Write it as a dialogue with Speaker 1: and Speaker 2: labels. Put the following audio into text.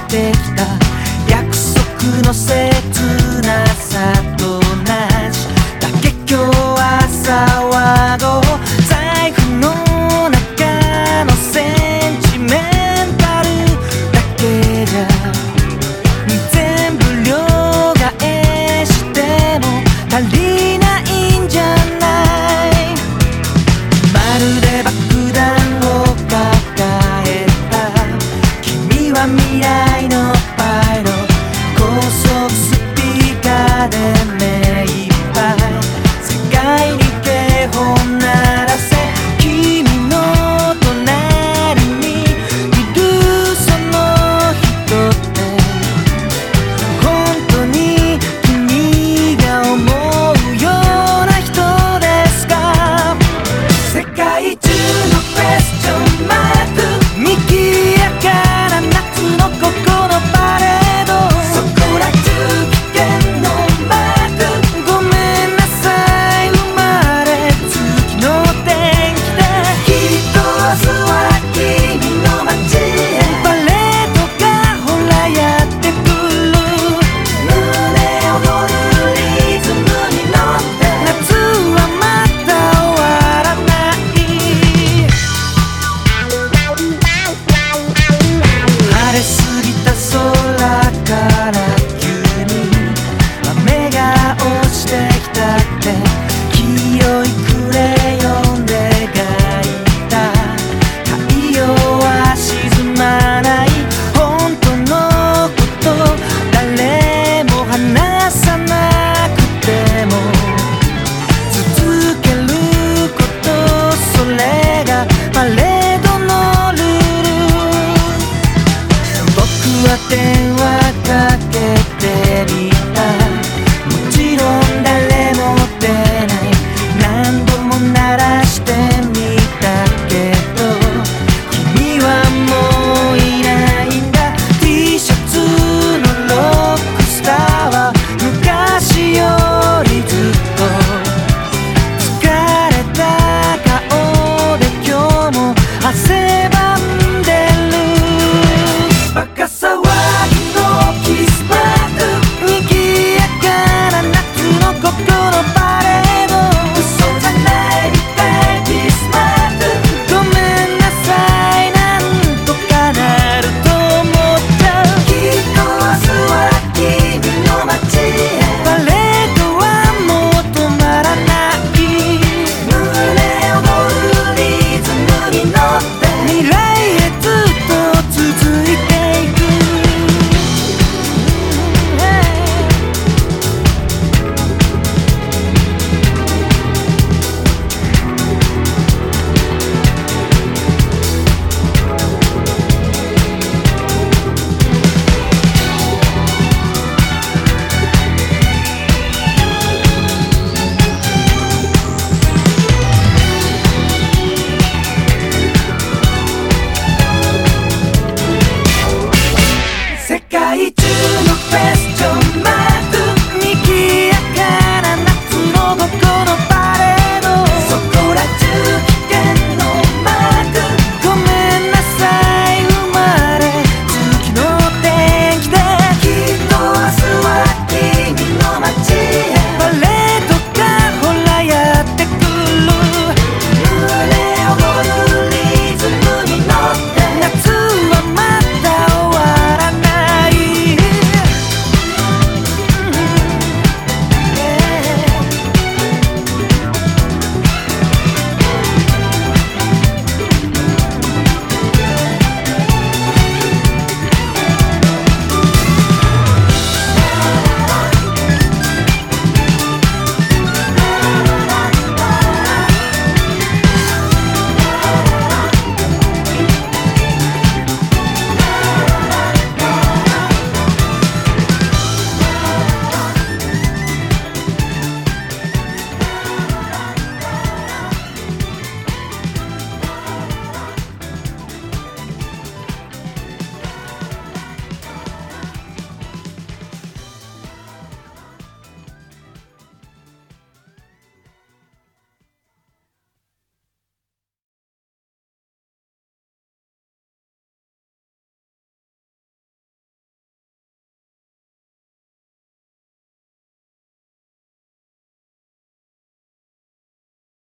Speaker 1: てきた約束の切なさと同じだけ今日朝は午後財布の中のセンチメンタルだけじゃ全部両替しても足りないんじゃない。まるで爆弾を抱えた君は未来のパイロット、高速スピーカーで目いっぱい世界に警報鳴らせ、君の隣にいるその人って本当に君が思うような人ですか。世界中のクエスチョンマーク、にぎやかな夏のここのパレード、そこら中危険のマーク、ごめんなさい生まれつきの天気できっと明日は君の街へパレードがほらやってくる、胸躍るリズムに乗って夏はまた終わらない。晴れすぎた空から急に雨が落ちてきたって黄色いクレヨンで描いた太陽は沈まない、本当のこと誰も話さなくても続けること、それがパレードのルール。僕は電話かけてみた